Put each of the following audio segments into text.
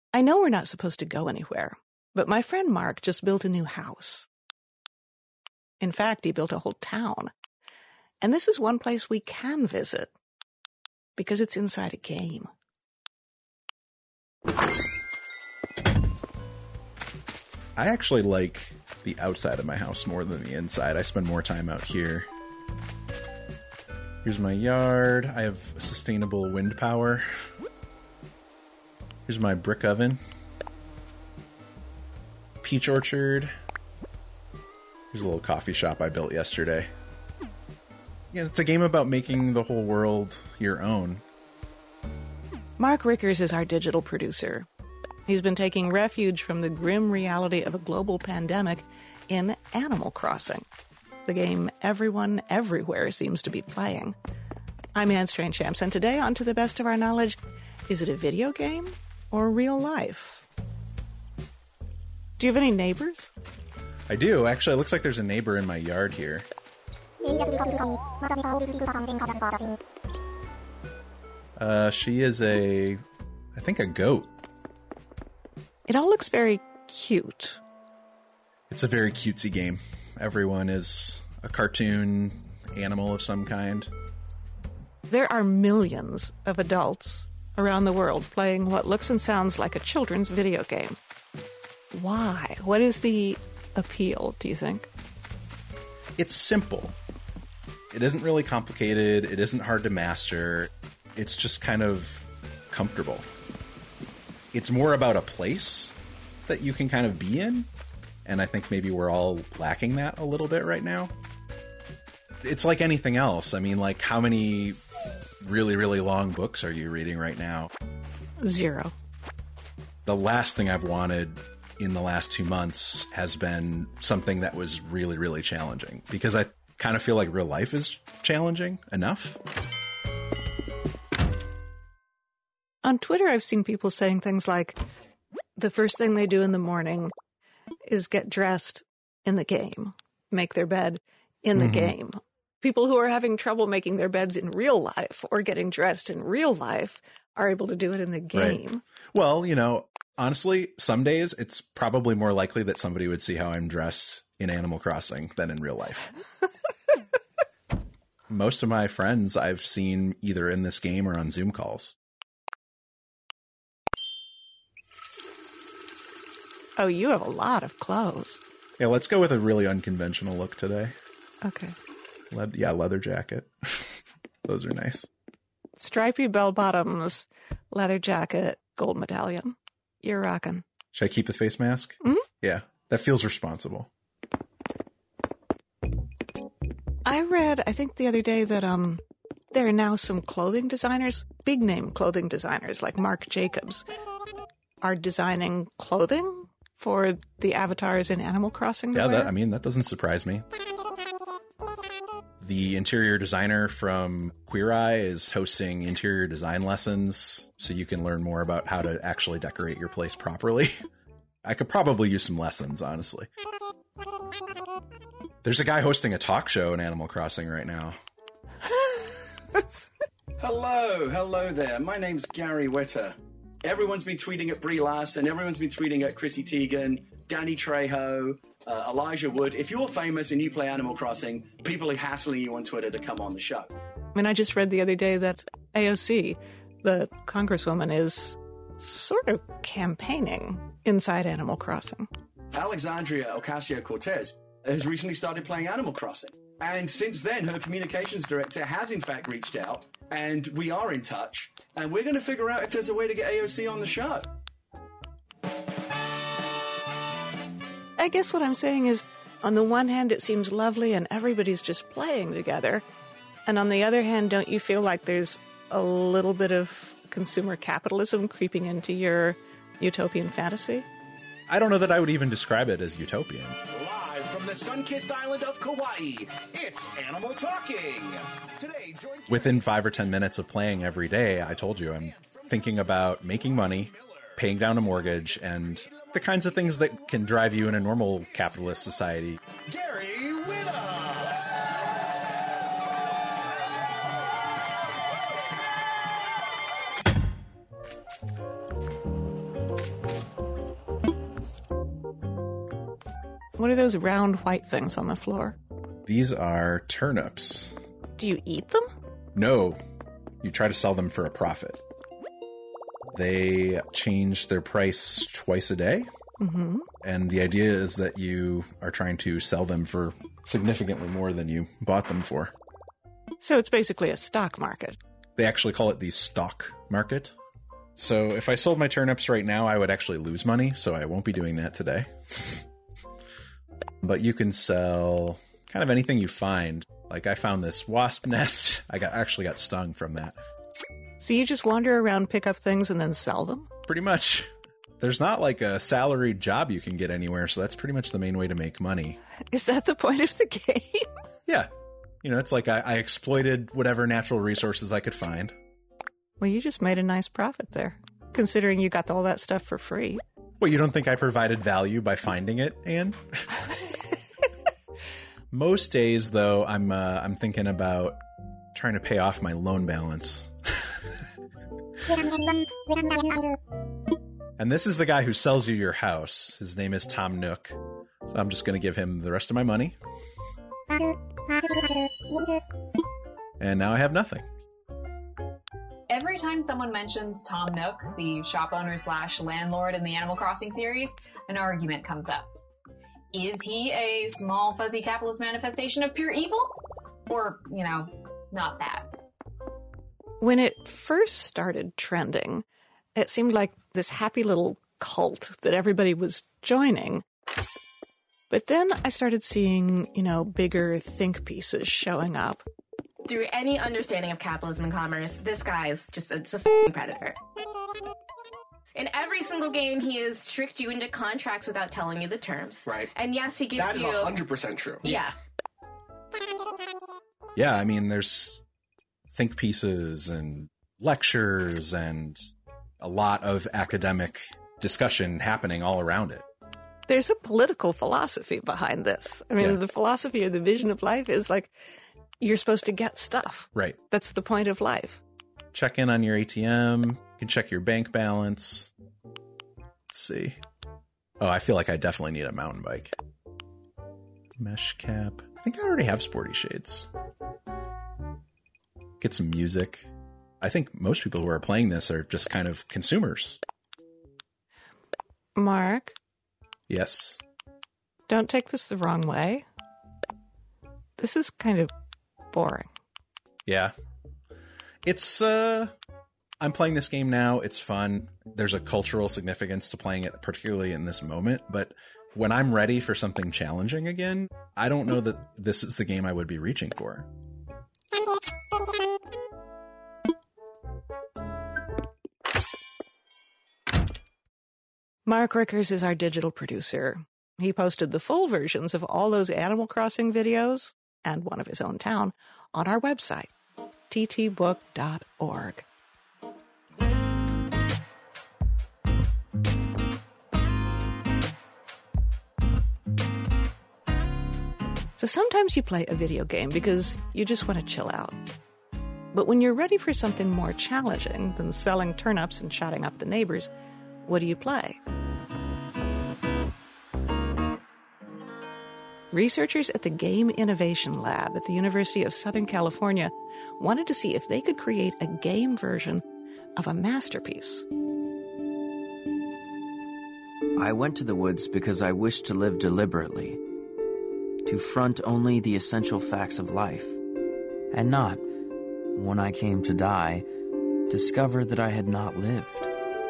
I know we're not supposed to go anywhere, but my friend Mark just built a new house. In fact, he built a whole town. And this is one place we can visit, because it's inside a game. I actually like the outside of my house more than the inside. I spend more time out here. Here's my yard. I have sustainable wind power. Here's my brick oven. Peach orchard. Here's a little coffee shop I built yesterday. Yeah, it's a game about making the whole world your own. Mark Rickers is our digital producer. He's been taking refuge from the grim reality of a global pandemic in Animal Crossing, the game everyone everywhere seems to be playing. I'm Anne Strange-Champs, and today, on To the Best of Our Knowledge, is it a video game or real life? Do you have any neighbors? I do. Actually, it looks like there's a neighbor in my yard here. She is I think a goat. It all looks very cute. It's a very cutesy game. Everyone is a cartoon animal of some kind. There are millions of adults around the world playing what looks and sounds like a children's video game. Why? What is the appeal, do you think? It's simple. It isn't really complicated. It isn't hard to master. It's just kind of comfortable. It's more about a place that you can kind of be in, and I think maybe we're all lacking that a little bit right now. It's like anything else. I mean, like, how many really, really long books are you reading right now? 0. The last thing I've wanted in the last 2 months has been something that was really, really challenging, because I kind of feel like real life is challenging enough. On Twitter, I've seen people saying things like, the first thing they do in the morning is get dressed in the game, make their bed in the game. People who are having trouble making their beds in real life or getting dressed in real life are able to do it in the game. Right. Well, you know, honestly, some days it's probably more likely that somebody would see how I'm dressed in Animal Crossing than in real life. Most of my friends I've seen either in this game or on Zoom calls. Oh, you have a lot of clothes. Yeah, let's go with a really unconventional look today. Okay. Leather jacket. Those are nice. Stripy bell bottoms, leather jacket, gold medallion. You're rocking. Should I keep the face mask? Mm-hmm. Yeah, that feels responsible. I read, I think the other day, that there are now some clothing designers, big name clothing designers like Marc Jacobs, are designing clothing for the avatars in Animal Crossing. Yeah, that doesn't surprise me. The interior designer from Queer Eye is hosting interior design lessons, so you can learn more about how to actually decorate your place properly. I could probably use some lessons, honestly. There's a guy hosting a talk show in Animal Crossing right now. Hello there. My name's Gary Witter. Everyone's been tweeting at Brie Larson, everyone's been tweeting at Chrissy Teigen, Danny Trejo, Elijah Wood. If you're famous and you play Animal Crossing, people are hassling you on Twitter to come on the show. I mean, I just read the other day that AOC, the congresswoman, is sort of campaigning inside Animal Crossing. Alexandria Ocasio-Cortez has recently started playing Animal Crossing. And since then, her communications director has in fact reached out, and we are in touch, and we're going to figure out if there's a way to get AOC on the show. I guess what I'm saying is, on the one hand, it seems lovely and everybody's just playing together. And on the other hand, don't you feel like there's a little bit of consumer capitalism creeping into your utopian fantasy? I don't know that I would even describe it as utopian. Live from the sun-kissed island of Kauai, it's Animal Talking. Today, within 5 or 10 minutes of playing every day, I told you I'm thinking about making money, paying down a mortgage, and the kinds of things that can drive you in a normal capitalist society. Gary Whitta. What are those round white things on the floor? These are turnips. Do you eat them? No, you try to sell them for a profit. They change their price twice a day. Mm-hmm. And the idea is that you are trying to sell them for significantly more than you bought them for. So it's basically a stock market. They actually call it the stock market. So if I sold my turnips right now, I would actually lose money, so I won't be doing that today. But you can sell kind of anything you find. Like I found this wasp nest. I actually got stung from that. So you just wander around, pick up things, and then sell them? Pretty much. There's not like a salaried job you can get anywhere, so that's pretty much the main way to make money. Is that the point of the game? Yeah. You know, it's like I exploited whatever natural resources I could find. Well, you just made a nice profit there, considering you got all that stuff for free. Well, you don't think I provided value by finding it, Anne? Most days, though, I'm thinking about trying to pay off my loan balance. And this is the guy who sells you your house. His name is Tom Nook. So I'm just going to give him the rest of my money. And now I have nothing. Every time someone mentions Tom Nook, the shop owner / landlord in the Animal Crossing series, an argument comes up. Is he a small, fuzzy capitalist manifestation of pure evil? Or, not that? When it first started trending, it seemed like this happy little cult that everybody was joining. But then I started seeing, bigger think pieces showing up. Through any understanding of capitalism and commerce, this guy is just a f***ing predator. In every single game, he has tricked you into contracts without telling you the terms. Right. And yes, he gives That is you... 100% true. Yeah. Yeah, I mean, there's think pieces and lectures and a lot of academic discussion happening all around it. There's a political philosophy behind this. I mean, The philosophy or the vision of life is like, you're supposed to get stuff. Right. That's the point of life. Check in on your ATM. You can check your bank balance. Let's see. Oh, I feel like I definitely need a mountain bike. Mesh cap. I think I already have sporty shades. Get some music. I think most people who are playing this are just kind of consumers. Mark? Yes? Don't take this the wrong way. This is kind of boring. Yeah. It's, I'm playing this game now. It's fun. There's a cultural significance to playing it, particularly in this moment. But when I'm ready for something challenging again, I don't know that this is the game I would be reaching for. Mark Rickers is our digital producer. He posted the full versions of all those Animal Crossing videos, and one of his own town, on our website, ttbook.org. So sometimes you play a video game because you just want to chill out. But when you're ready for something more challenging than selling turnips and shouting up the neighbors, what do you play? Researchers at the Game Innovation Lab at the University of Southern California wanted to see if they could create a game version of a masterpiece. I went to the woods because I wished to live deliberately, to front only the essential facts of life, and not, when I came to die, discover that I had not lived.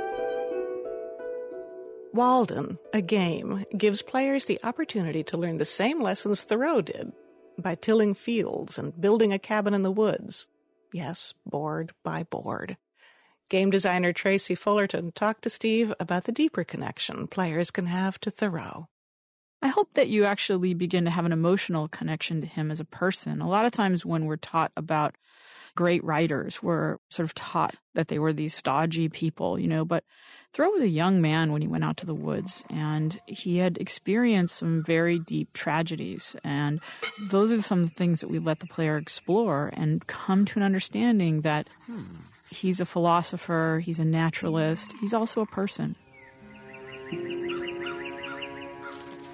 Walden, a game, gives players the opportunity to learn the same lessons Thoreau did by tilling fields and building a cabin in the woods. Yes, board by board. Game designer Tracy Fullerton talked to Steve about the deeper connection players can have to Thoreau. I hope that you actually begin to have an emotional connection to him as a person. A lot of times when we're taught about great writers, we're sort of taught that they were these stodgy people, but Thoreau was a young man when he went out to the woods, and he had experienced some very deep tragedies. And those are some things that we let the player explore and come to an understanding that he's a philosopher, he's a naturalist, he's also a person.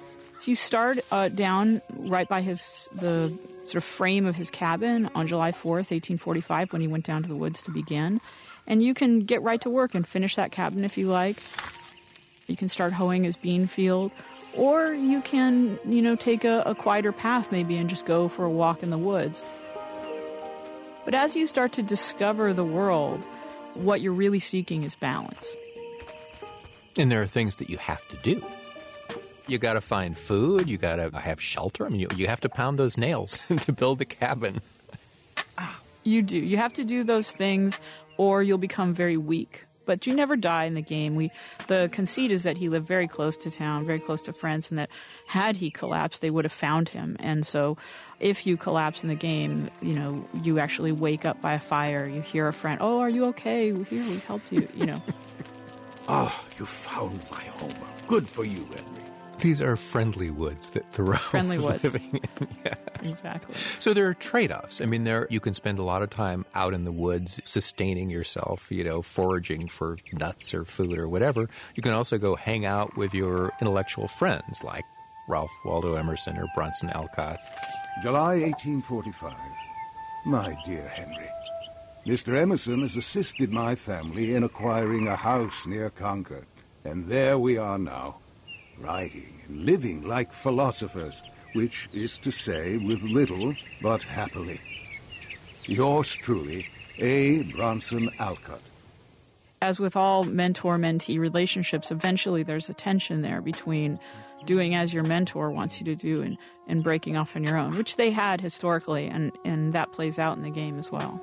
So you start down right by the sort of frame of his cabin on July 4th, 1845, when he went down to the woods to begin. And you can get right to work and finish that cabin if you like. You can start hoeing his bean field. Or you can, take a quieter path maybe and just go for a walk in the woods. But as you start to discover the world, what you're really seeking is balance. And there are things that you have to do. You got to find food. You got to have shelter. I mean, you have to pound those nails to build the cabin. You do. You have to do those things or you'll become very weak. But you never die in the game. The conceit is that he lived very close to town, very close to friends, and that had he collapsed, they would have found him. And so if you collapse in the game, you actually wake up by a fire. You hear a friend, "Oh, are you okay? Here, we helped you," Oh, you found my home. Good for you, Henry. These are friendly woods that Thoreau friendly is woods. living in. Yes. Exactly. So there are trade-offs. I mean, you can spend a lot of time out in the woods sustaining yourself, foraging for nuts or food or whatever. You can also go hang out with your intellectual friends like Ralph Waldo Emerson or Bronson Alcott. July 1845. My dear Henry, Mr. Emerson has assisted my family in acquiring a house near Concord, and there we are now, writing and living like philosophers, which is to say, with little but happily. Yours truly, A. Bronson Alcott. As with all mentor-mentee relationships, eventually there's a tension there between doing as your mentor wants you to do and breaking off on your own, which they had historically, and that plays out in the game as well.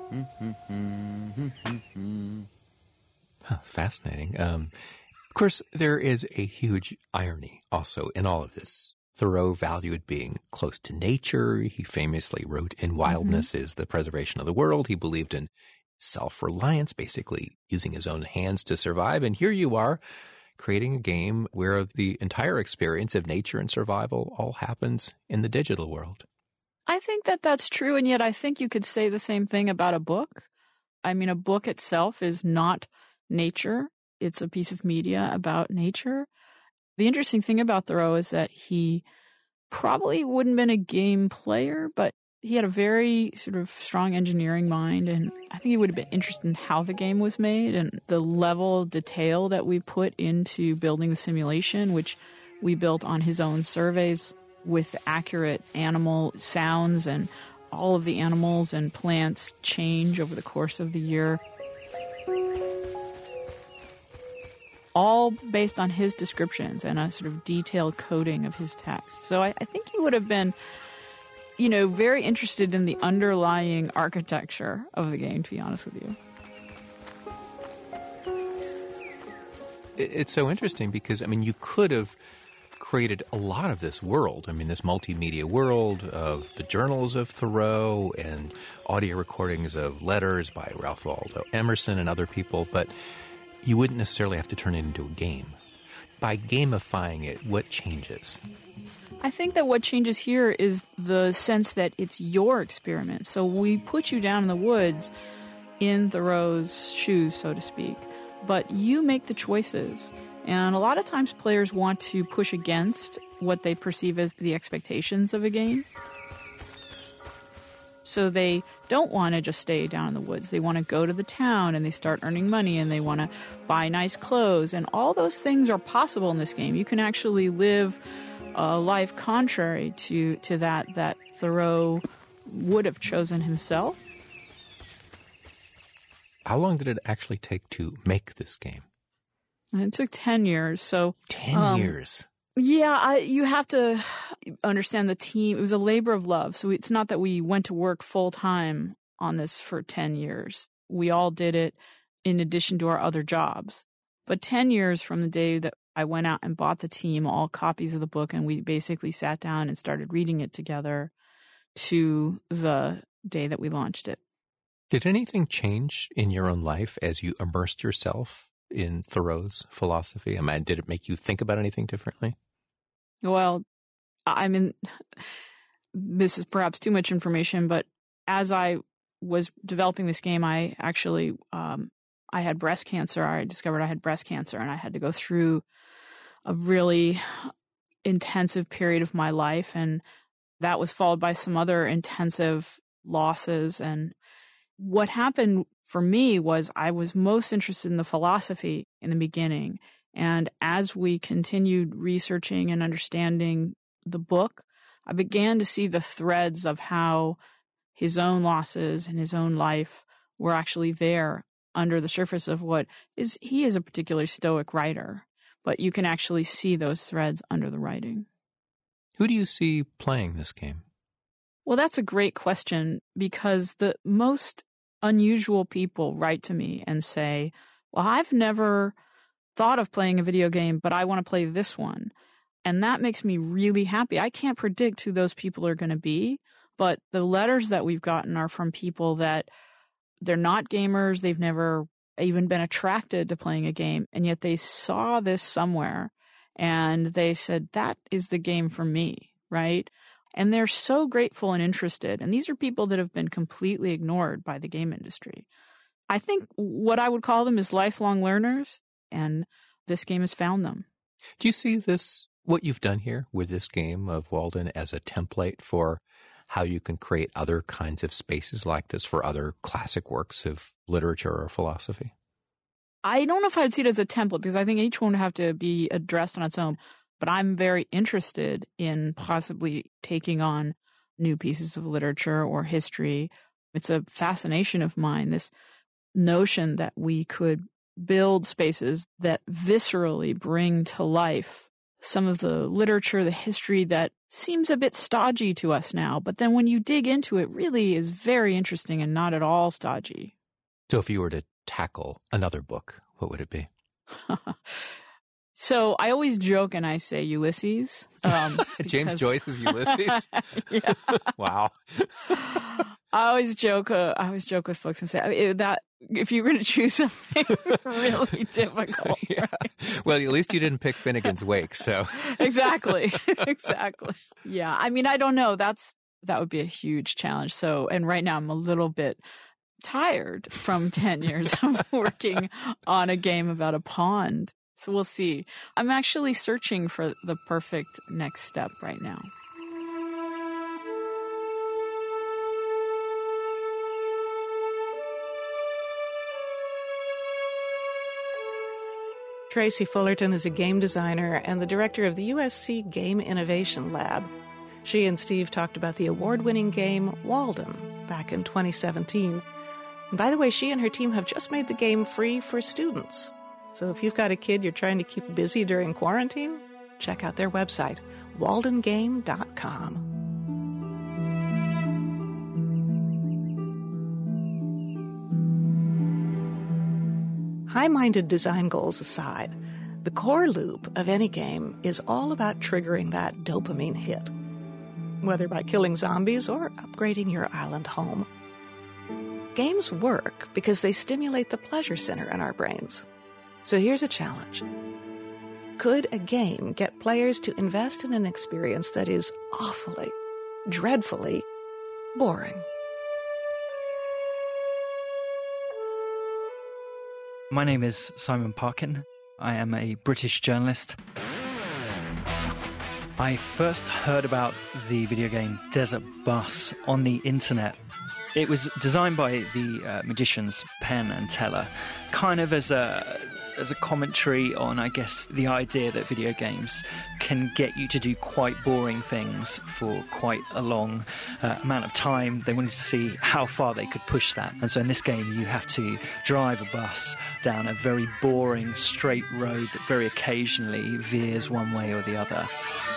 Fascinating. Of course, there is a huge irony also in all of this. Thoreau valued being close to nature. He famously wrote, "In wildness is the preservation of the world." He believed in self-reliance, basically using his own hands to survive. And here you are creating a game where the entire experience of nature and survival all happens in the digital world. I think that that's true, and yet I think you could say the same thing about a book. I mean, a book itself is not nature. It's a piece of media about nature. The interesting thing about Thoreau is that he probably wouldn't have been a game player, but he had a very sort of strong engineering mind, and I think he would have been interested in how the game was made and the level of detail that we put into building the simulation, which we built on his own surveys with accurate animal sounds, and all of the animals and plants change over the course of the year. All based on his descriptions and a sort of detailed coding of his text. So I think he would have been, very interested in the underlying architecture of the game, to be honest with you. It's so interesting because, you could have created a lot of this world. This multimedia world of the journals of Thoreau and audio recordings of letters by Ralph Waldo Emerson and other people, but you wouldn't necessarily have to turn it into a game. By gamifying it, what changes? I think that what changes here is the sense that it's your experiment. So we put you down in the woods in Thoreau's shoes, so to speak, but you make the choices. And a lot of times players want to push against what they perceive as the expectations of a game. So they don't want to just stay down in the woods. They want to go to the town and they start earning money and they want to buy nice clothes. And all those things are possible in this game. You can actually live a life contrary to that Thoreau would have chosen himself. How long did it actually take to make this game? It took 10 years. So 10 years. Yeah, you have to understand the team. It was a labor of love. So it's not that we went to work full time on this for 10 years. We all did it in addition to our other jobs. But 10 years from the day that I went out and bought the team all copies of the book, and we basically sat down and started reading it together, to the day that we launched it. Did anything change in your own life as you immersed yourself in Thoreau's philosophy? Did it make you think about anything differently? Well, this is perhaps too much information, but as I was developing this game, I actually, I had breast cancer. I discovered I had breast cancer, and I had to go through a really intensive period of my life, and that was followed by some other intensive losses. And what happened for me was I was most interested in the philosophy in the beginning. And as we continued researching and understanding the book, I began to see the threads of how his own losses and his own life were actually there under the surface of what is, he is a particularly stoic writer, but you can actually see those threads under the writing. Who do you see playing this game? Well, that's a great question, because the most unusual people write to me and say, well, I've never thought of playing a video game, but I want to play this one. And that makes me really happy. I can't predict who those people are going to be, but the letters that we've gotten are from people that they're not gamers. They've never even been attracted to playing a game, and yet they saw this somewhere and they said, that is the game for me, right? And they're so grateful and interested. And these are people that have been completely ignored by the game industry. I think what I would call them is lifelong learners, and this game has found them. Do you see this, what you've done here with this game of Walden, as a template for how you can create other kinds of spaces like this for other classic works of literature or philosophy? I don't know if I'd see it as a template, because I think each one would have to be addressed on its own. But I'm very interested in possibly taking on new pieces of literature or history. It's a fascination of mine, this notion that we could build spaces that viscerally bring to life some of the literature, the history that seems a bit stodgy to us now. But then when you dig into it, really is very interesting and not at all stodgy. So if you were to tackle another book, what would it be? So I always joke and I say Ulysses. James Joyce's Ulysses? Yeah. Wow. I always joke with folks and say that if you were going to choose something really difficult. Yeah. Right? Well, at least you didn't pick Finnegan's Wake, so. Exactly. Yeah. I mean, I don't know. That would be a huge challenge. So, and right now I'm a little bit tired from 10 years of working on a game about a pond. So we'll see. I'm actually searching for the perfect next step right now. Tracy Fullerton is a game designer and the director of the USC Game Innovation Lab. She and Steve talked about the award-winning game Walden back in 2017. And by the way, she and her team have just made the game free for students. So if you've got a kid you're trying to keep busy during quarantine, check out their website, waldengame.com. High-minded design goals aside, the core loop of any game is all about triggering that dopamine hit, whether by killing zombies or upgrading your island home. Games work because they stimulate the pleasure center in our brains. So here's a challenge. Could a game get players to invest in an experience that is awfully, dreadfully boring? My name is Simon Parkin. I am a British journalist. I first heard about the video game Desert Bus on the internet. It was designed by the magicians Penn and Teller, kind of as a commentary on, I guess, the idea that video games can get you to do quite boring things for quite a long amount of time. They wanted to see how far they could push that. And so in this game, you have to drive a bus down a very boring straight road that very occasionally veers one way or the other.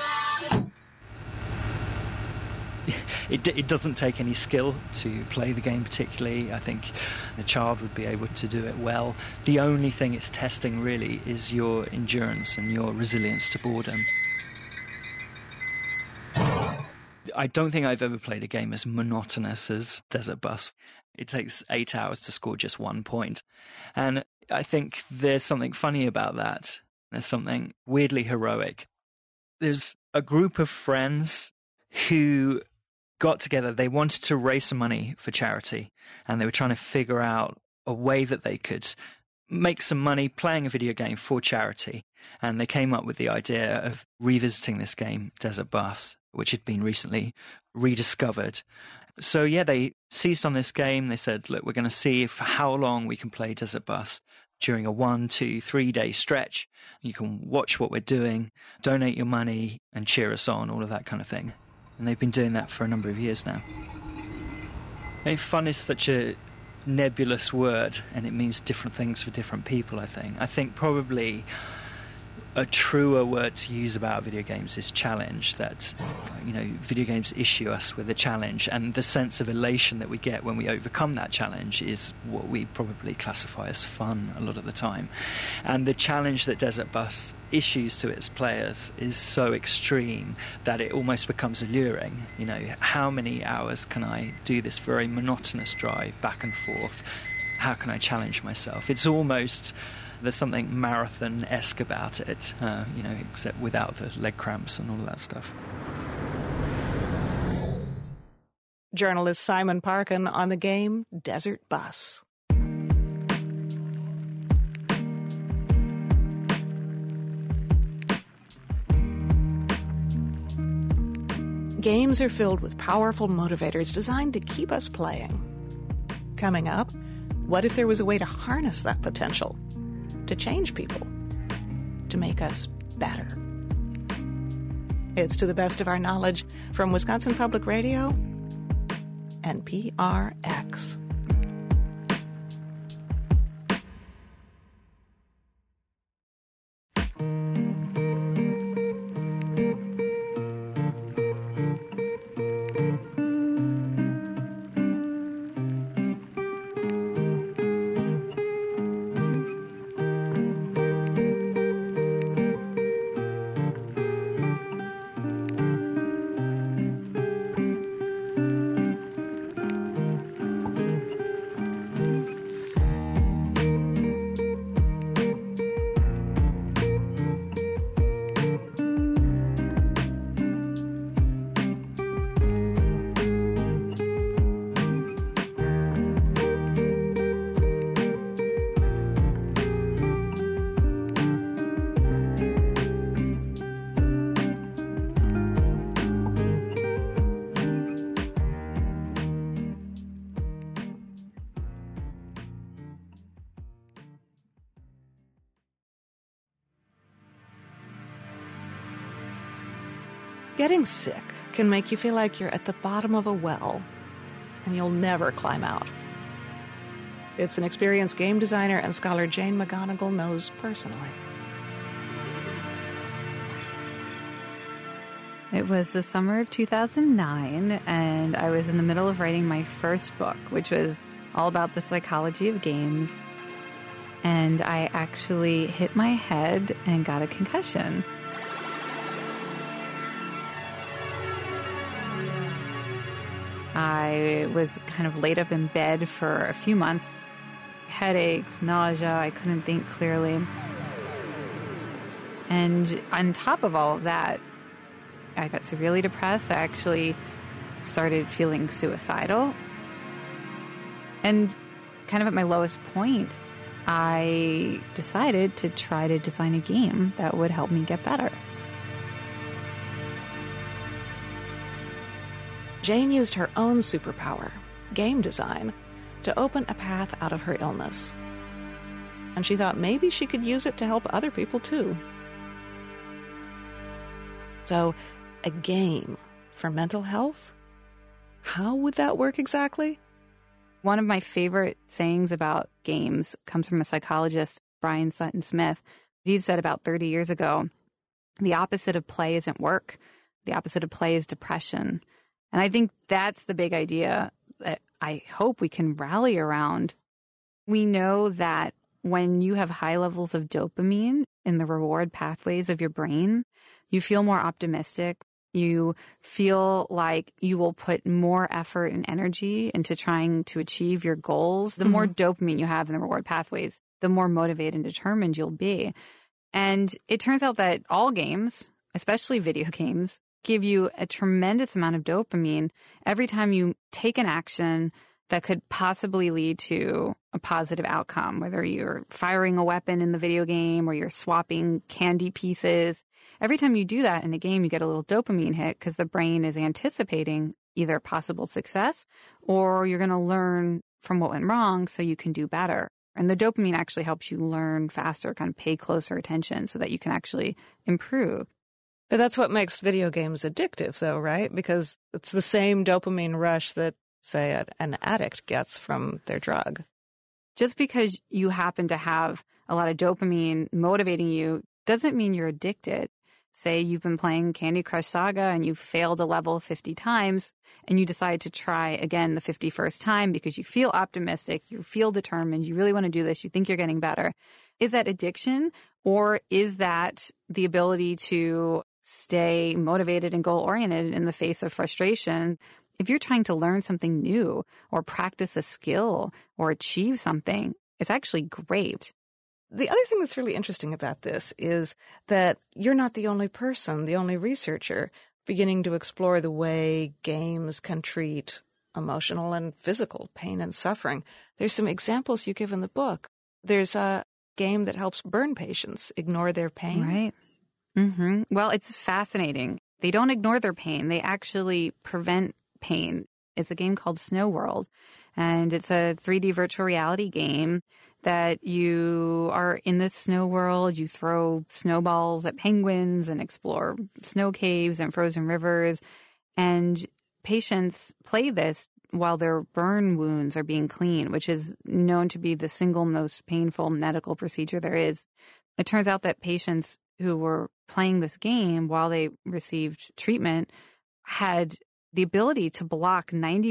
It doesn't take any skill to play the game particularly. I think a child would be able to do it well. The only thing it's testing really is your endurance and your resilience to boredom. I don't think I've ever played a game as monotonous as Desert Bus. It takes 8 hours to score just 1 point. And I think there's something funny about that. There's something weirdly heroic. There's a group of friends who got together. They wanted to raise some money for charity, and they were trying to figure out a way that they could make some money playing a video game for charity. And they came up with the idea of revisiting this game, Desert Bus, which had been recently rediscovered. So yeah, they seized on this game. They said, look, we're going to see for how long we can play Desert Bus during a 1, 2, 3 day stretch. You can watch what we're doing, donate your money and cheer us on, all of that kind of thing. And they've been doing that for a number of years now. I mean, fun is such a nebulous word, and it means different things for different people, I think. I think probably a truer word to use about video games is challenge, that, you know, video games issue us with a challenge, and the sense of elation that we get when we overcome that challenge is what we probably classify as fun a lot of the time. And the challenge that Desert Bus issues to its players is so extreme that it almost becomes alluring. You know, how many hours can I do this very monotonous drive back and forth? How can I challenge myself? It's almost, there's something marathon-esque about it, you know, except without the leg cramps and all of that stuff. Journalist Simon Parkin on the game Desert Bus. Games are filled with powerful motivators designed to keep us playing. Coming up, what if there was a way to harness that potential? To change people, to make us better. It's To the Best of Our Knowledge from Wisconsin Public Radio and PRX. Getting sick can make you feel like you're at the bottom of a well and you'll never climb out. It's an experience game designer and scholar Jane McGonigal knows personally. It was the summer of 2009, and I was in the middle of writing my first book, which was all about the psychology of games. And I actually hit my head and got a concussion. I was kind of laid up in bed for a few months. Headaches, nausea, I couldn't think clearly. And on top of all of that, I got severely depressed. I actually started feeling suicidal. And kind of at my lowest point, I decided to try to design a game that would help me get better. Jane used her own superpower, game design, to open a path out of her illness. And she thought maybe she could use it to help other people too. So, a game for mental health? How would that work exactly? One of my favorite sayings about games comes from a psychologist, Brian Sutton Smith. He said about 30 years ago, the opposite of play isn't work. The opposite of play is depression. And I think that's the big idea that I hope we can rally around. We know that when you have high levels of dopamine in the reward pathways of your brain, you feel more optimistic. You feel like you will put more effort and energy into trying to achieve your goals. The more dopamine you have in the reward pathways, the more motivated and determined you'll be. And it turns out that all games, especially video games, give you a tremendous amount of dopamine every time you take an action, that could possibly lead to a positive outcome, whether you're firing a weapon in the video game or you're swapping candy pieces. Every time you do that in a game, you get a little dopamine hit because the brain is anticipating either possible success or you're going to learn from what went wrong so you can do better. And the dopamine actually helps you learn faster, kind of pay closer attention so that you can actually improve. But that's what makes video games addictive, though, right? Because it's the same dopamine rush that, say, an addict gets from their drug. Just because you happen to have a lot of dopamine motivating you doesn't mean you're addicted. Say you've been playing Candy Crush Saga and you've failed a level 50 times and you decide to try again the 51st time because you feel optimistic, you feel determined, you really want to do this, you think you're getting better. Is that addiction, or is that the ability to stay motivated and goal-oriented in the face of frustration? If you're trying to learn something new or practice a skill or achieve something, it's actually great. The other thing that's really interesting about this is that you're not the only person, the only researcher beginning to explore the way games can treat emotional and physical pain and suffering. There's some examples you give in the book. There's a game that helps burn patients ignore their pain. Right. Mm-hmm. Well, it's fascinating. They don't ignore their pain. They actually prevent pain. It's a game called Snow World, and it's a 3D virtual reality game that you are in this snow world. You throw snowballs at penguins and explore snow caves and frozen rivers. And patients play this while their burn wounds are being cleaned, which is known to be the single most painful medical procedure there is. It turns out that patients who were playing this game while they received treatment had the ability to block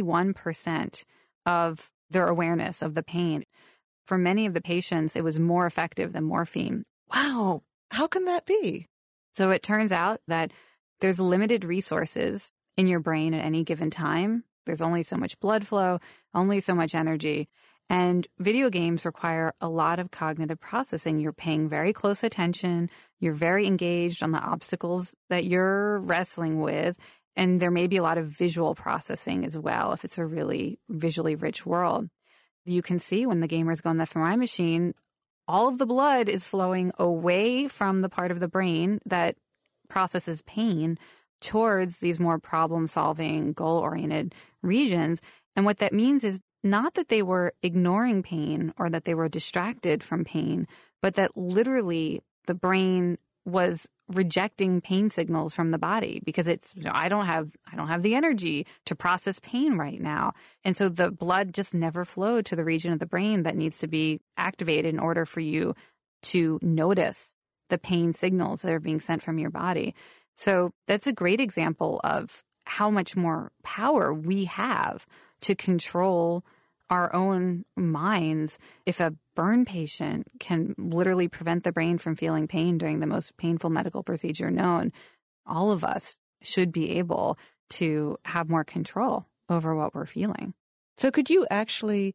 91% of their awareness of the pain. For many of the patients, it was more effective than morphine. Wow. How can that be? So it turns out that there's limited resources in your brain at any given time. There's only so much blood flow, only so much energy. And video games require a lot of cognitive processing. You're paying very close attention. You're very engaged on the obstacles that you're wrestling with. And there may be a lot of visual processing as well if it's a really visually rich world. You can see when the gamers go on the fMRI machine, all of the blood is flowing away from the part of the brain that processes pain towards these more problem-solving, goal-oriented regions. And what that means is not that they were ignoring pain or that they were distracted from pain, but that literally the brain was rejecting pain signals from the body because it's, I don't have the energy to process pain right now. And so the blood just never flowed to the region of the brain that needs to be activated in order for you to notice the pain signals that are being sent from your body. So that's a great example of how much more power we have to control our own minds. If a burn patient can literally prevent the brain from feeling pain during the most painful medical procedure known, all of us should be able to have more control over what we're feeling. So could you actually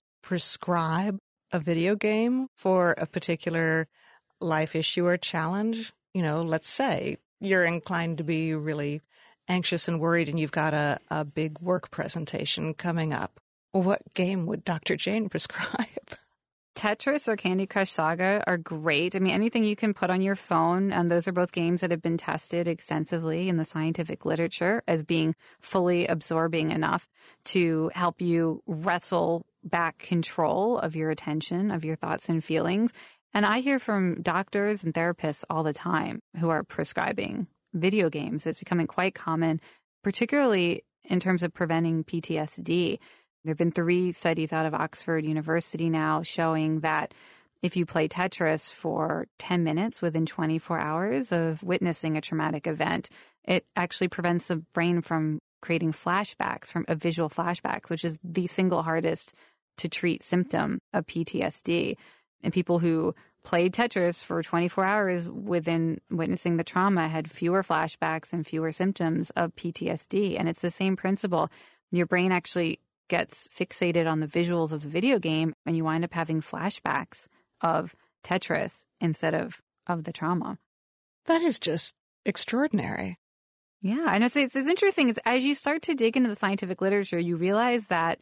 prescribe a video game for a particular life issue or challenge? You know, let's say you're inclined to be really anxious and worried and you've got a big work presentation coming up. Well, what game would Dr. Jane prescribe? Tetris or Candy Crush Saga are great. I mean, anything you can put on your phone, and those are both games that have been tested extensively in the scientific literature as being fully absorbing enough to help you wrestle back control of your attention, of your thoughts and feelings. And I hear from doctors and therapists all the time who are prescribing video games. It's becoming quite common, particularly in terms of preventing PTSD. There have been 3 studies out of Oxford University now showing that if you play Tetris for 10 minutes within 24 hours of witnessing a traumatic event, it actually prevents the brain from creating flashbacks, from visual flashbacks, which is the single hardest to treat symptom of PTSD. And people who played Tetris for 24 hours within witnessing the trauma had fewer flashbacks and fewer symptoms of PTSD. And it's the same principle. Your brain actually gets fixated on the visuals of the video game and you wind up having flashbacks of Tetris instead of the trauma. That is just extraordinary. Yeah, and it's interesting. It's as you start to dig into the scientific literature, you realize that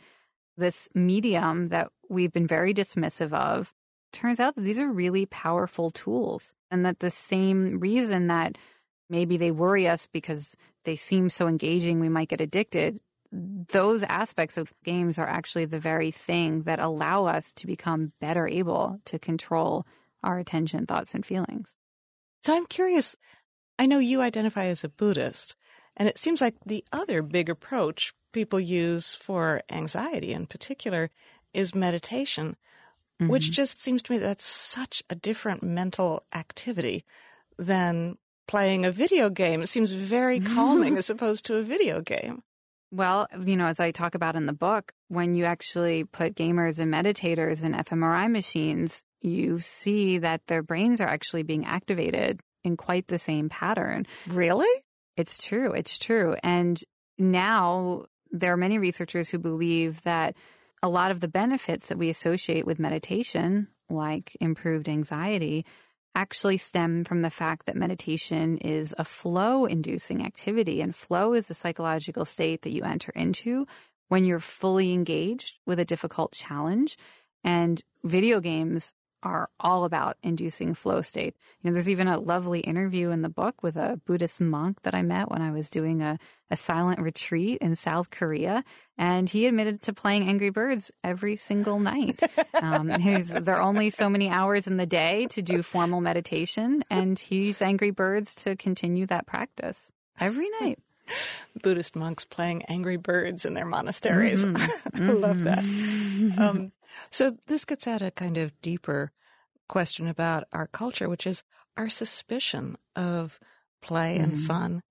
this medium that we've been very dismissive of. Turns out that these are really powerful tools, and that the same reason that maybe they worry us because they seem so engaging, we might get addicted. Those aspects of games are actually the very thing that allow us to become better able to control our attention, thoughts, and feelings. So I'm curious, I know you identify as a Buddhist, and it seems like the other big approach people use for anxiety in particular is meditation, which just seems to me that's such a different mental activity than playing a video game. It seems very calming as opposed to a video game. Well, as I talk about in the book, when you actually put gamers and meditators in fMRI machines, you see that their brains are actually being activated in quite the same pattern. Really? It's true. It's true. And now there are many researchers who believe that a lot of the benefits that we associate with meditation, like improved anxiety, actually stem from the fact that meditation is a flow-inducing activity. And flow is a psychological state that you enter into when you're fully engaged with a difficult challenge. And video games are all about inducing flow state. There's even a lovely interview in the book with a Buddhist monk that I met when I was doing a silent retreat in South Korea. And he admitted to playing Angry Birds every single night. There are only so many hours in the day to do formal meditation, and he used Angry Birds to continue that practice every night. Buddhist monks playing Angry Birds in their monasteries. I love that. So this gets at a kind of deeper question about our culture, which is our suspicion of play and fun.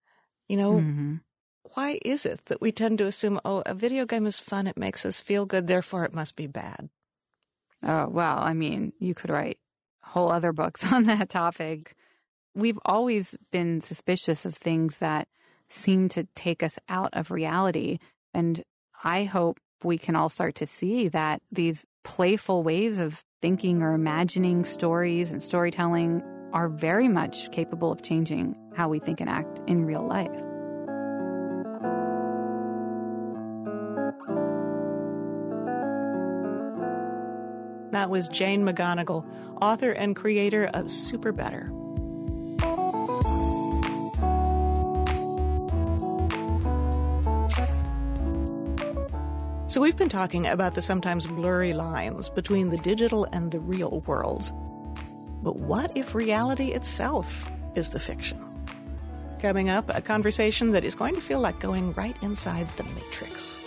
Why is it that we tend to assume, a video game is fun, it makes us feel good, therefore it must be bad? Oh, well, you could write whole other books on that topic. We've always been suspicious of things that seem to take us out of reality. And I hope we can all start to see that these playful ways of thinking or imagining stories and storytelling are very much capable of changing how we think and act in real life. That was Jane McGonigal, author and creator of Super Better. So we've been talking about the sometimes blurry lines between the digital and the real worlds. But what if reality itself is the fiction? Coming up, a conversation that is going to feel like going right inside the Matrix.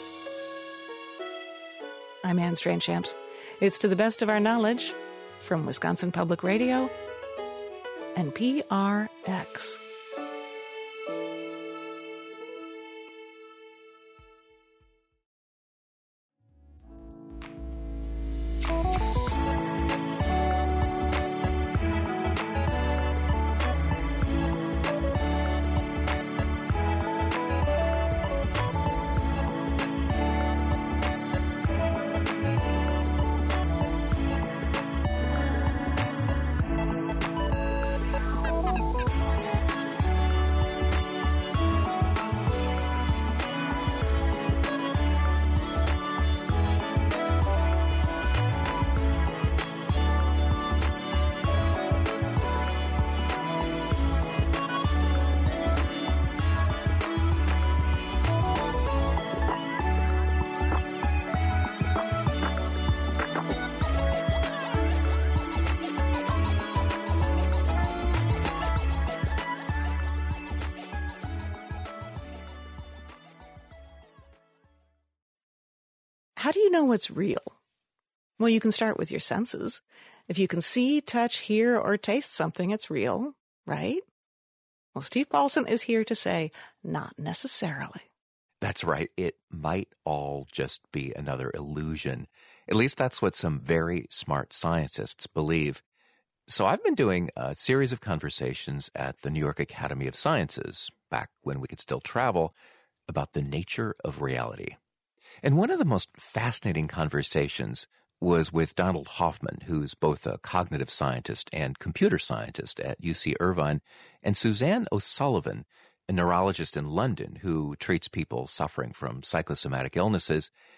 I'm Anne Strainchamps. It's To the Best of Our Knowledge from Wisconsin Public Radio and PRX. How do you know what's real? Well, you can start with your senses. If you can see, touch, hear, or taste something, it's real, right? Well, Steve Paulson is here to say, not necessarily. That's right. It might all just be another illusion. At least that's what some very smart scientists believe. So I've been doing a series of conversations at the New York Academy of Sciences, back when we could still travel, about the nature of reality. And one of the most fascinating conversations was with Donald Hoffman, who's both a cognitive scientist and computer scientist at UC Irvine, and Suzanne O'Sullivan, a neurologist in London who treats people suffering from psychosomatic illnesses.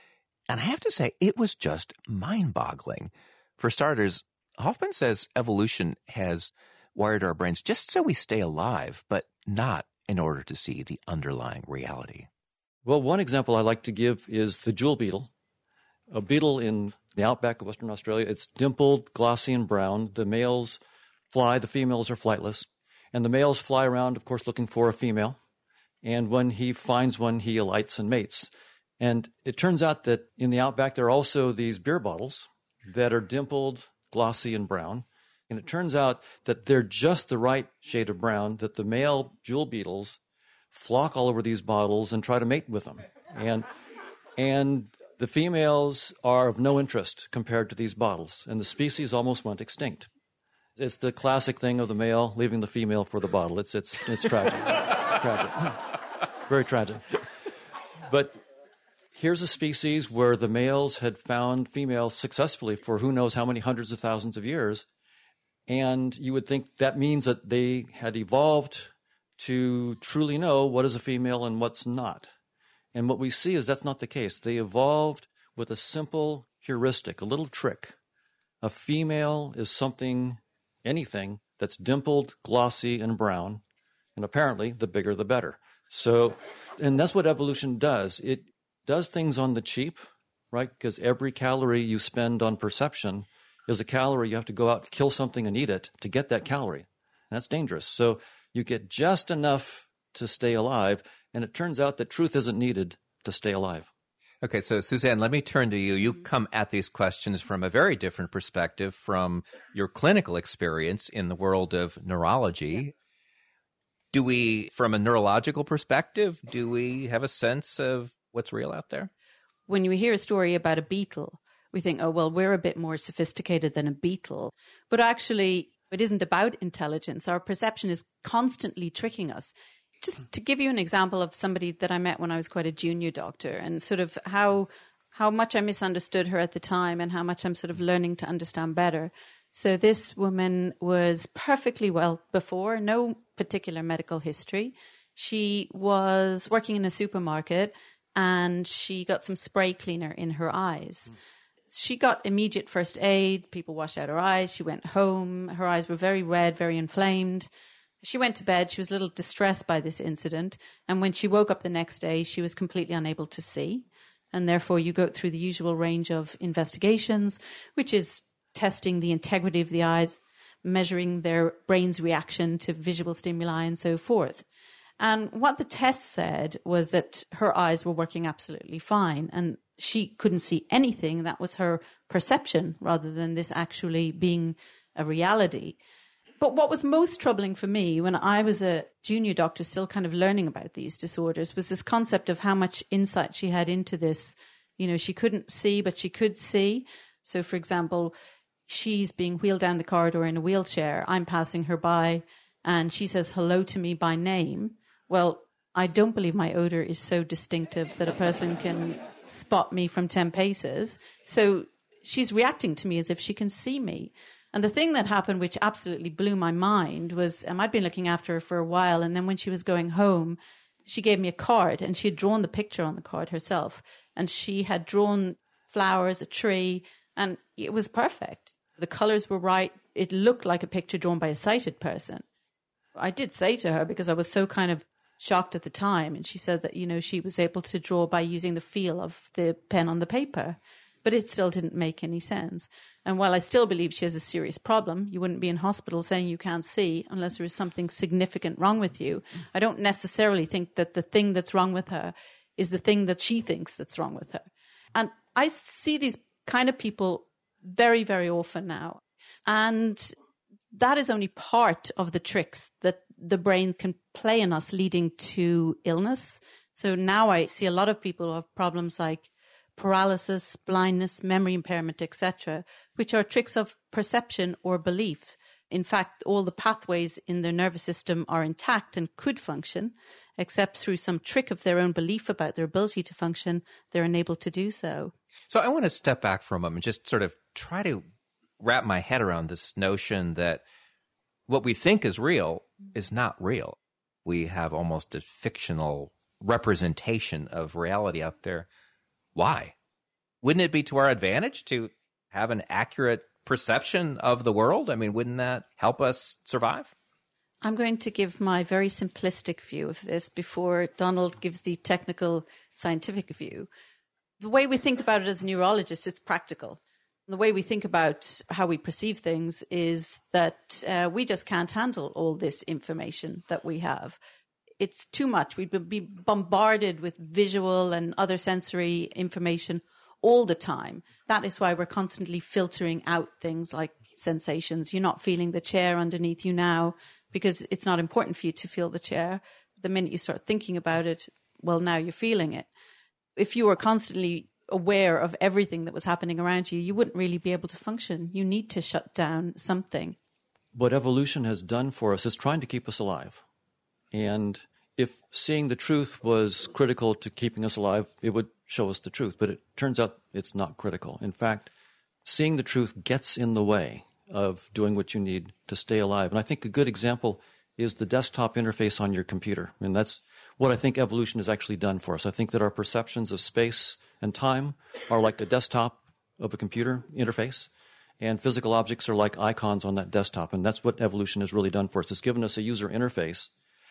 And I have to say, it was just mind-boggling. For starters, Hoffman says evolution has wired our brains just so we stay alive, but not in order to see the underlying reality. Well, one example I like to give is the jewel beetle, a beetle in the outback of Western Australia. It's dimpled, glossy, and brown. The males fly, the females are flightless. And the males fly around, of course, looking for a female. And when he finds one, he alights and mates. And it turns out that in the outback, there are also these beer bottles that are dimpled, glossy, and brown. And it turns out that they're just the right shade of brown, that the male jewel beetles flock all over these bottles and try to mate with them. And the females are of no interest compared to these bottles, and the species almost went extinct. It's the classic thing of the male leaving the female for the bottle. It's tragic. Tragic. Very tragic. But here's a species where the males had found females successfully for who knows how many hundreds of thousands of years, and you would think that means that they had evolved to truly know what is a female and what's not. And what we see is that's not the case. They evolved with a simple heuristic, a little trick. A female is something, anything, that's dimpled, glossy, and brown. And apparently, the bigger the better. So, and that's what evolution does. It does things on the cheap, right? Because every calorie you spend on perception is a calorie. You have to go out, kill something, and eat it to get that calorie. And that's dangerous. So you get just enough to stay alive, and it turns out that truth isn't needed to stay alive. Okay, so Suzanne, let me turn to you. You come at these questions from a very different perspective from your clinical experience in the world of neurology. Do we, from a neurological perspective, do we have a sense of what's real out there? When you hear a story about a beetle, we think, oh, well, we're a bit more sophisticated than a beetle. But actually, it isn't about intelligence. Our perception is constantly tricking us. Just to give you an example of somebody that I met when I was quite a junior doctor, and sort of how much I misunderstood her at the time and how much I'm sort of learning to understand better. So this woman was perfectly well before, no particular medical history. She was working in a supermarket and she got some spray cleaner in her eyes. She got immediate first aid. People washed out her eyes. She went home. Her eyes were very red, very inflamed. She went to bed. She was a little distressed by this incident. And when she woke up the next day, she was completely unable to see. And therefore, you go through the usual range of investigations, which is testing the integrity of the eyes, measuring their brain's reaction to visual stimuli, and so forth. And what the test said was that her eyes were working absolutely fine, and she couldn't see anything. That was her perception rather than this actually being a reality. But what was most troubling for me when I was a junior doctor still kind of learning about these disorders was this concept of how much insight she had into this. You know, she couldn't see, but she could see. So, for example, she's being wheeled down the corridor in a wheelchair. I'm passing her by and she says hello to me by name. Well, I don't believe my odor is so distinctive that a person can spot me from 10 paces. So she's reacting to me as if she can see me. And the thing that happened, which absolutely blew my mind, was I'd been looking after her for a while. And then when she was going home, she gave me a card and she had drawn the picture on the card herself. And she had drawn flowers, a tree, and it was perfect. The colors were right. It looked like a picture drawn by a sighted person. I did say to her, because I was so kind of shocked at the time, and she said that, you know, she was able to draw by using the feel of the pen on the paper, but it still didn't make any sense. And while I still believe she has a serious problem, you wouldn't be in hospital saying you can't see unless there is something significant wrong with you. I don't necessarily think that the thing that's wrong with her is the thing that she thinks that's wrong with her. And I see these kind of people very, very often now. And that is only part of the tricks that the brain can play on us, leading to illness. So now I see a lot of people who have problems like paralysis, blindness, memory impairment, etc., which are tricks of perception or belief. In fact, all the pathways in their nervous system are intact and could function, except through some trick of their own belief about their ability to function, they're unable to do so. So I want to step back for a moment and just sort of try to wrap my head around this notion that what we think is real is not real. We have almost a fictional representation of reality out there. Why? Wouldn't it be to our advantage to have an accurate perception of the world? I mean, wouldn't that help us survive? I'm going to give my very simplistic view of this before Donald gives the technical scientific view. The way we think about it as neurologists, it's practical. The way we think about how we perceive things is that we just can't handle all this information that we have. It's too much. We'd be bombarded with visual and other sensory information all the time. That is why we're constantly filtering out things like sensations. You're not feeling the chair underneath you now because it's not important for you to feel the chair. The minute you start thinking about it, well, now you're feeling it. If you were constantly aware of everything that was happening around you, you wouldn't really be able to function. You need to shut down something. What evolution has done for us is trying to keep us alive. And if seeing the truth was critical to keeping us alive, it would show us the truth. But it turns out it's not critical. In fact, seeing the truth gets in the way of doing what you need to stay alive. And I think a good example is the desktop interface on your computer. And that's what I think evolution has actually done for us. I think that our perceptions of space and time are like the desktop of a computer interface, and physical objects are like icons on that desktop. And that's what evolution has really done for us. It's given us a user interface.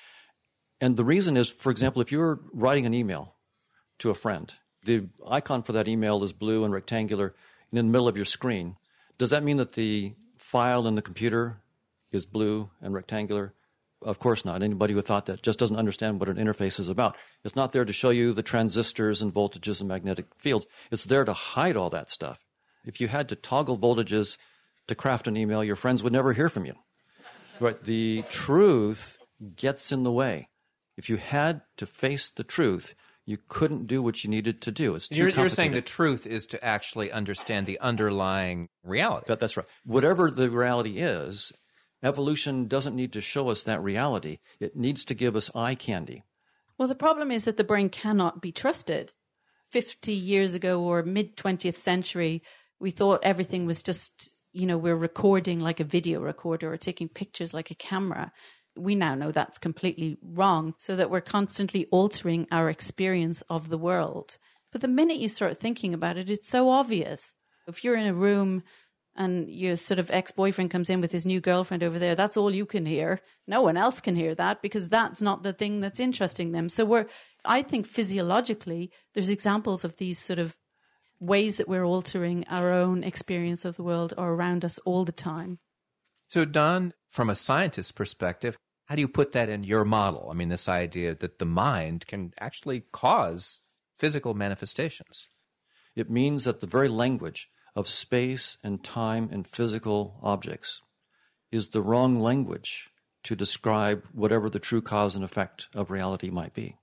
And the reason is, for example, if you're writing an email to a friend, the icon for that email is blue and rectangular and in the middle of your screen. Does that mean that the file in the computer is blue and rectangular? Of course not. Anybody who thought that just doesn't understand what an interface is about. It's not there to show you the transistors and voltages and magnetic fields. It's there to hide all that stuff. If you had to toggle voltages to craft an email, your friends would never hear from you. Right? The truth gets in the way. If you had to face the truth, you couldn't do what you needed to do. It's too complicated. You're saying the truth is to actually understand the underlying reality. That's right. Whatever the reality is, evolution doesn't need to show us that reality. It needs to give us eye candy. Well, the problem is that the brain cannot be trusted. 50 years ago or mid-20th century, we thought everything was just, we're recording like a video recorder or taking pictures like a camera. We now know that's completely wrong, so that we're constantly altering our experience of the world. But the minute you start thinking about it, it's so obvious. If you're in a room and your sort of ex-boyfriend comes in with his new girlfriend over there, that's all you can hear. No one else can hear that because that's not the thing that's interesting them. So I think physiologically, there's examples of these sort of ways that we're altering our own experience of the world are around us all the time. So, Don, from a scientist's perspective, how do you put that in your model? I mean, this idea that the mind can actually cause physical manifestations. It means that the very language of space and time and physical objects is the wrong language to describe whatever the true cause and effect of reality might be.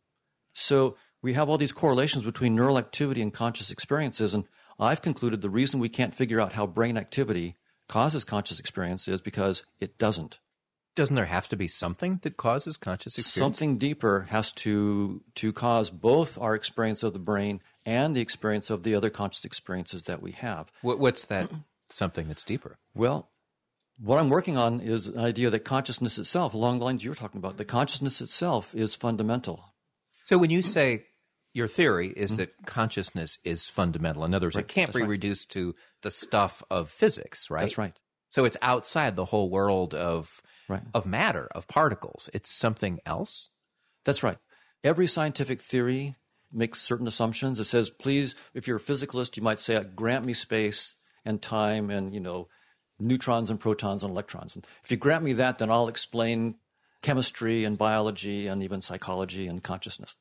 So we have all these correlations between neural activity and conscious experiences, and I've concluded the reason we can't figure out how brain activity causes conscious experience is because it doesn't. Doesn't there have to be something that causes conscious experience? Something deeper has to cause both our experience of the brain and the experience of the other conscious experiences that we have. What's that something that's deeper? Well, what I'm working on is an idea that consciousness itself, along the lines you were talking about, that consciousness itself is fundamental. So when you say your theory is that consciousness is fundamental, in other words, it can't be reduced to the stuff of physics, right? That's right. So it's outside the whole world of matter, of particles. It's something else? That's right. Every scientific theory makes certain assumptions. It says, please, if you're a physicalist, you might say, grant me space and time and, neutrons and protons and electrons. And if you grant me that, then I'll explain chemistry and biology and even psychology and consciousness.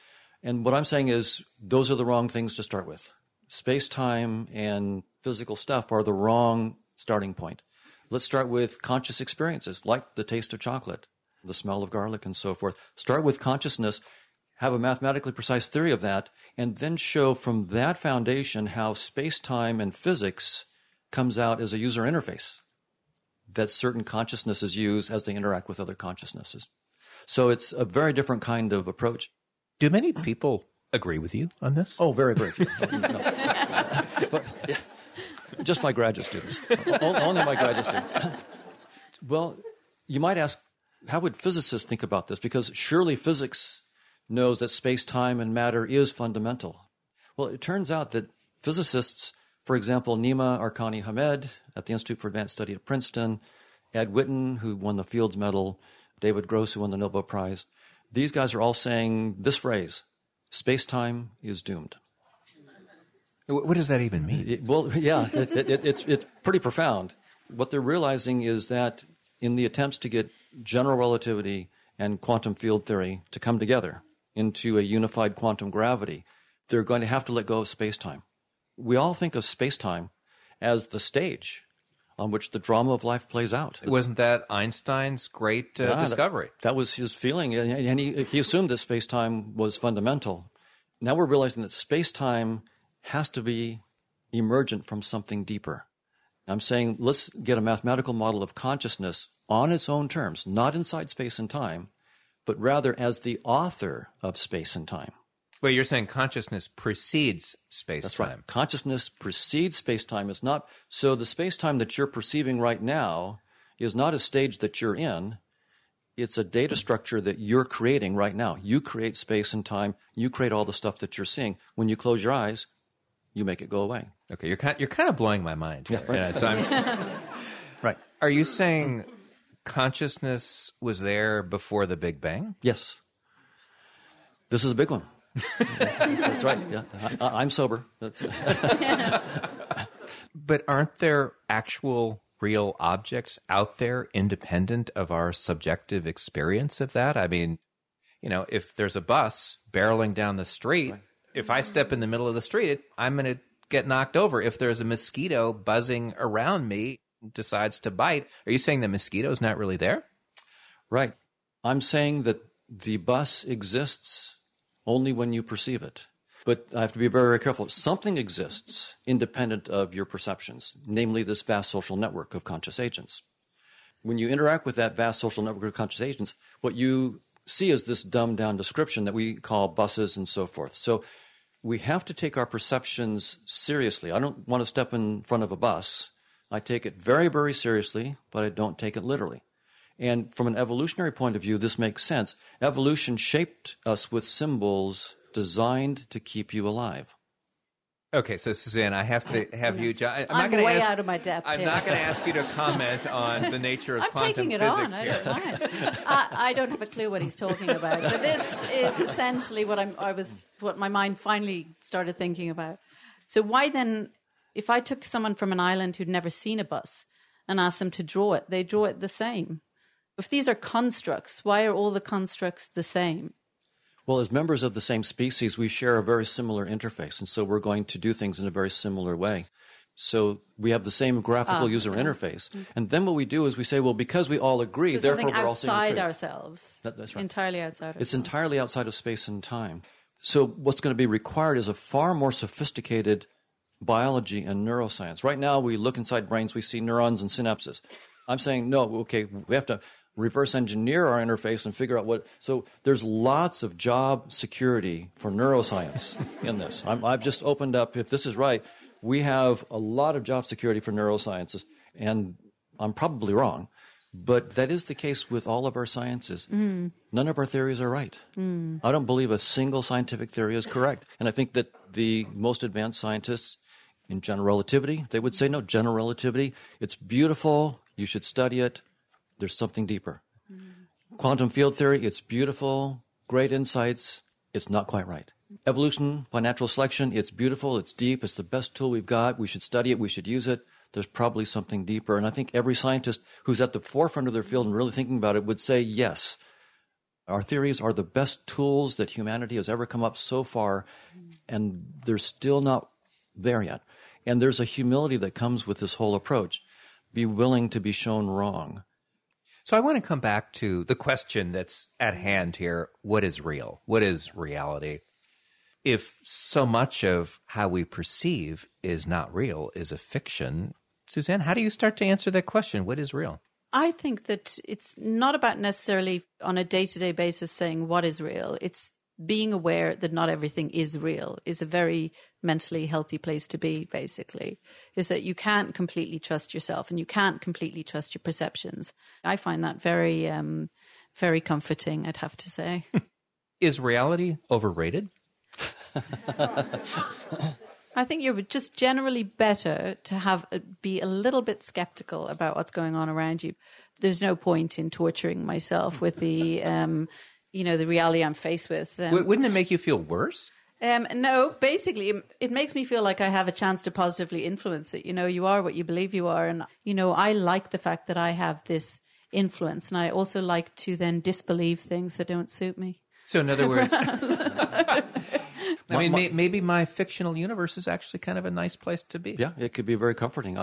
And what I'm saying is those are the wrong things to start with. Space-time and physical stuff are the wrong starting point. Let's start with conscious experiences, like the taste of chocolate, the smell of garlic, and so forth. Start with consciousness, have a mathematically precise theory of that, and then show from that foundation how space-time and physics comes out as a user interface that certain consciousnesses use as they interact with other consciousnesses. So it's a very different kind of approach. Do many people agree with you on this? Oh, very, very few. Just my graduate students. Only my graduate students. Well, you might ask, how would physicists think about this? Because surely physics knows that space-time and matter is fundamental. Well, it turns out that physicists, for example, Nima Arkani-Hamed at the Institute for Advanced Study at Princeton, Ed Witten, who won the Fields Medal, David Gross, who won the Nobel Prize, these guys are all saying this phrase, space-time is doomed. What does that even mean? It's pretty profound. What they're realizing is that in the attempts to get general relativity and quantum field theory to come together into a unified quantum gravity, they're going to have to let go of space-time. We all think of space-time as the stage on which the drama of life plays out. Wasn't that Einstein's great discovery? That was his feeling, and he assumed that space-time was fundamental. Now we're realizing that space-time has to be emergent from something deeper. I'm saying let's get a mathematical model of consciousness on its own terms, not inside space and time, but rather as the author of space and time. Well, you're saying consciousness precedes space-time. That's right. Consciousness precedes space-time. It's not, so the space-time that you're perceiving right now is not a stage that you're in. It's a data structure that you're creating right now. You create space and time. You create all the stuff that you're seeing. When you close your eyes, you make it go away. Okay, you're kind of blowing my mind. Yeah, right. So right. Are you saying consciousness was there before the Big Bang? Yes. This is a big one. That's right. Yeah, I'm sober. But aren't there actual real objects out there independent of our subjective experience of that? I mean, if there's a bus barreling down the street, right. If I step in the middle of the street, I'm going to get knocked over. If there's a mosquito buzzing around me, decides to bite, are you saying the mosquito's not really there? Right. I'm saying that the bus exists only when you perceive it. But I have to be very, very careful. Something exists independent of your perceptions, namely this vast social network of conscious agents. When you interact with that vast social network of conscious agents, what you see is this dumbed-down description that we call buses and so forth. So we have to take our perceptions seriously. I don't want to step in front of a bus. I take it very, very seriously, but I don't take it literally. And from an evolutionary point of view, this makes sense. Evolution shaped us with symbols designed to keep you alive. Okay, so Suzanne, I have to have you. I'm way out of my depth. I'm not going to ask you to comment on the nature of quantum physics. I'm taking it on. I don't mind. I don't have a clue what he's talking about. But this is essentially what my mind finally started thinking about. So why then, if I took someone from an island who'd never seen a bus and asked them to draw it, they draw it the same. If these are constructs, why are all the constructs the same? Well, as members of the same species, we share a very similar interface, and so we're going to do things in a very similar way. So we have the same graphical user interface. And then what we do is we say, well, because we all agree, therefore we're all seeing the truth. Outside ourselves. That's right. Entirely outside ourselves. It's entirely outside of space and time. So what's going to be required is a far more sophisticated biology and neuroscience. Right now, we look inside brains, we see neurons and synapses. I'm saying, no, okay, we have to reverse engineer our interface and figure out what. So there's lots of job security for neuroscience in this. I've just opened up, if this is right, we have a lot of job security for neurosciences, and I'm probably wrong, but that is the case with all of our sciences. None of our theories are right. I don't believe a single scientific theory is correct. And I think that the most advanced scientists in general relativity, they would say, no, general relativity, it's beautiful, you should study it. There's something deeper. Quantum field theory, it's beautiful, great insights, it's not quite right. Evolution by natural selection, it's beautiful, it's deep, it's the best tool we've got, we should study it, we should use it. There's probably something deeper. And I think every scientist who's at the forefront of their field and really thinking about it would say, yes, our theories are the best tools that humanity has ever come up so far, and they're still not there yet. And there's a humility that comes with this whole approach. Be willing to be shown wrong. So I want to come back to the question that's at hand here. What is real? What is reality? If so much of how we perceive is not real, is a fiction, Suzanne, how do you start to answer that question? What is real? I think that it's not about necessarily on a day-to-day basis saying what is real. It's being aware that not everything is real is a very mentally healthy place to be, basically, is that you can't completely trust yourself and you can't completely trust your perceptions. I find that very, very comforting, I'd have to say. Is reality overrated? I think you're just generally better to be a little bit skeptical about what's going on around you. There's no point in torturing myself with the, the reality I'm faced with. Wouldn't it make you feel worse? No, basically, it makes me feel like I have a chance to positively influence it. You are what you believe you are. And, I like the fact that I have this influence. And I also like to then disbelieve things that don't suit me. So in other words... I mean, maybe my fictional universe is actually kind of a nice place to be. Yeah, it could be very comforting.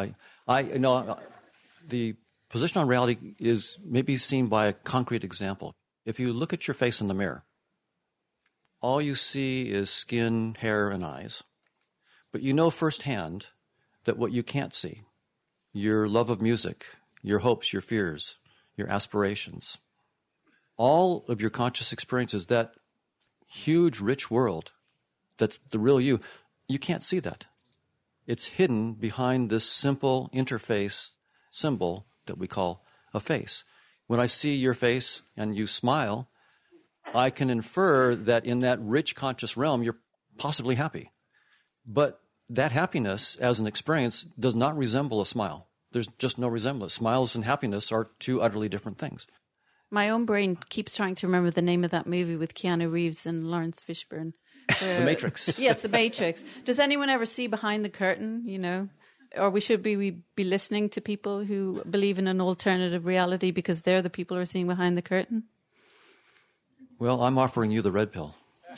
The position on reality is maybe seen by a concrete example. If you look at your face in the mirror, all you see is skin, hair, and eyes. But you know firsthand that what you can't see, your love of music, your hopes, your fears, your aspirations, all of your conscious experiences, that huge, rich world, that's the real you. You can't see that. It's hidden behind this simple interface symbol that we call a face. When I see your face and you smile, I can infer that in that rich conscious realm, you're possibly happy. But that happiness as an experience does not resemble a smile. There's just no resemblance. Smiles and happiness are two utterly different things. My own brain keeps trying to remember the name of that movie with Keanu Reeves and Lawrence Fishburne. The Matrix. Yes, The Matrix. Does anyone ever see behind the curtain, Or should we be listening to people who believe in an alternative reality because they're the people who are seeing behind the curtain? Well, I'm offering you the red pill.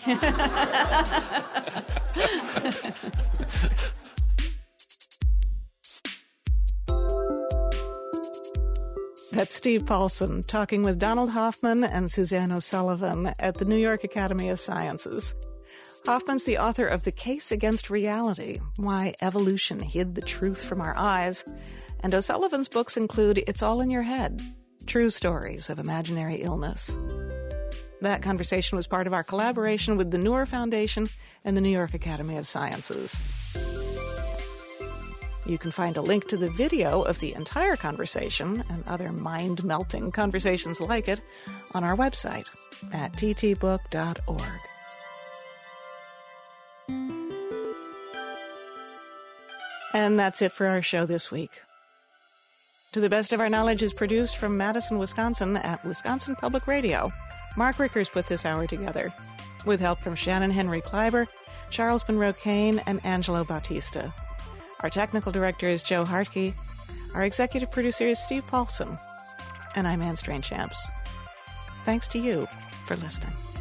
That's Steve Paulson talking with Donald Hoffman and Suzanne O'Sullivan at the New York Academy of Sciences. Hoffman's the author of The Case Against Reality, Why Evolution Hid the Truth from Our Eyes, and O'Sullivan's books include It's All in Your Head, True Stories of Imaginary Illness. That conversation was part of our collaboration with the Noor Foundation and the New York Academy of Sciences. You can find a link to the video of the entire conversation and other mind-melting conversations like it on our website at ttbook.org. And that's it for our show this week. To the Best of Our Knowledge is produced from Madison, Wisconsin at Wisconsin Public Radio. Mark Rickers put this hour together, with help from Shannon Henry Kleiber, Charles Monroe Kane, and Angelo Bautista. Our technical director is Joe Hartke. Our executive producer is Steve Paulson. And I'm Anne Strange-Champs. Thanks to you for listening.